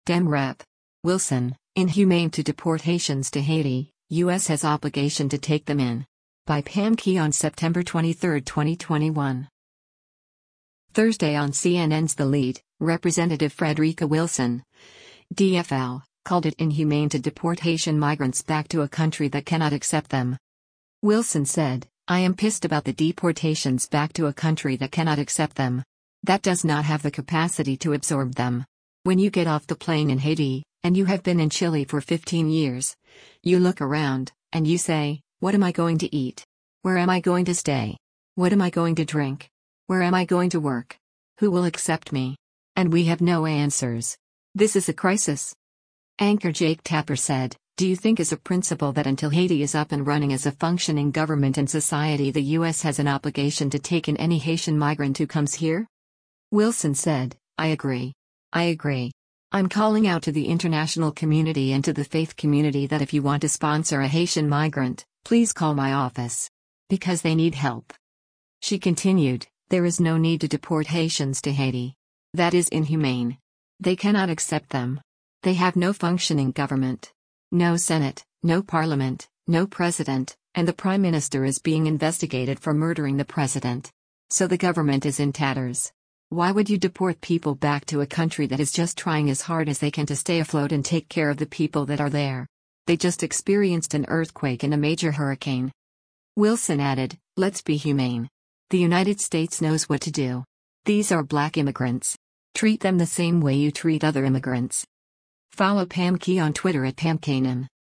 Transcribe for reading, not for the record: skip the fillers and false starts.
Dem Rep. Wilson, inhumane to deportations to Haiti, U.S. has obligation to take them in. By Pam Key on September 23, 2021. Thursday on CNN's The Lead, Representative Frederica Wilson, DFL, called it inhumane to deport Haitian migrants back to a country that cannot accept them. Wilson said, "I am pissed about the deportations back to a country that cannot accept them. That does not have the capacity to absorb them. When you get off the plane in Haiti, and you have been in Chile for 15 years, you look around, and you say, what am I going to eat? Where am I going to stay? What am I going to drink? Where am I going to work? Who will accept me?" And we have no answers. This is a crisis. Anchor Jake Tapper said, "Do you think as a principle that until Haiti is up and running as a functioning government and society, the U.S. has an obligation to take in any Haitian migrant who comes here?" Wilson said, I agree. I'm calling out to the international community and to the faith community that if you want to sponsor a Haitian migrant, please call my office. Because they need help." She continued, "There is no need to deport Haitians to Haiti. That is inhumane. They cannot accept them. They have no functioning government. No Senate, no parliament, no president, and the prime minister is being investigated for murdering the president. So the government is in tatters. Why would you deport people back to a country that is just trying as hard as they can to stay afloat and take care of the people that are there? They just experienced an earthquake and a major hurricane." Wilson added, "Let's be humane. The United States knows what to do. These are black immigrants. Treat them the same way you treat other immigrants." Follow Pam Key on Twitter at PamKanan.